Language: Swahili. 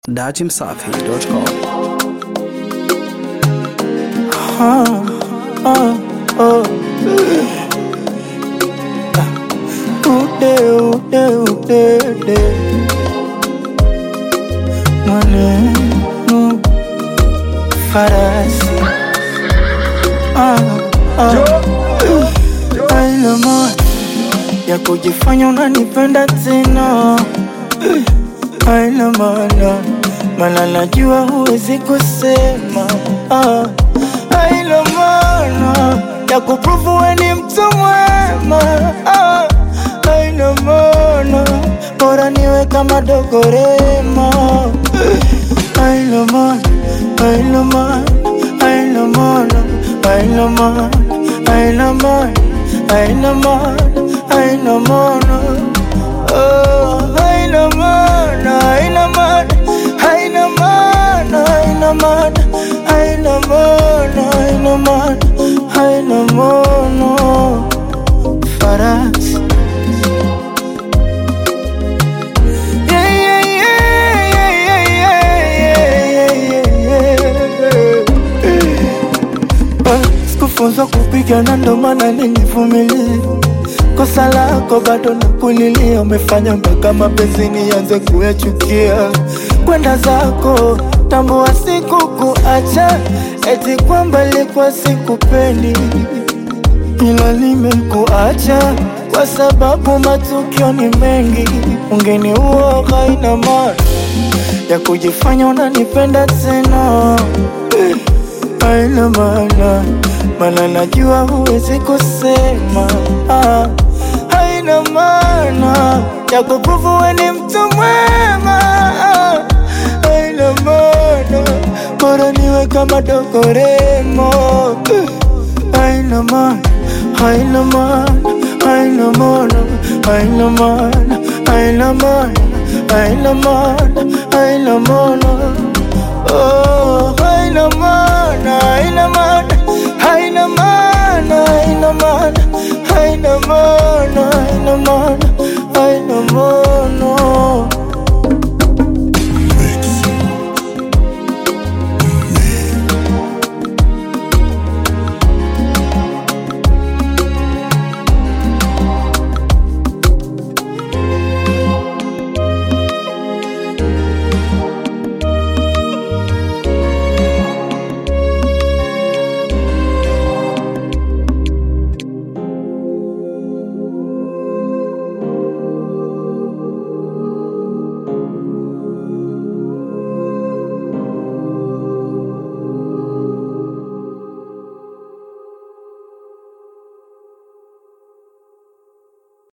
dachimsafi.com. Ude maneno farasi aina moja ya kujifanya unanipenda tena, aina maana najua huwezi kusema, aina maana ya kuprove wewe ni mtu mwema, aina maana bora niwe kama dogorema, aina maana aina maana aina maana aina maana aina maana aina maana aina maana aina maana aina maana aina maana aina maana aina maana aina maana aina maana farasi Sikufunzwa kupigana ndo maana nilivumilia. Kosa lako bado nakulilia, umefanya mpaka mapenzi nianze kuyachukia. Kwenda zako tambua sikukuacha, eti kwamba nilikuwa sikupendi, ila nimekuacha kwa sababu matukio ni mengi. Ungeniua haina maana ya kujifanya unanipenda tena, haina maana najua huwezi kusema, haina maana ya kuprove wewe ni mtu mwema, haina maana bora niwe kama dogoremo, haina maana haina maana haina maana haina maana haina maana haina maana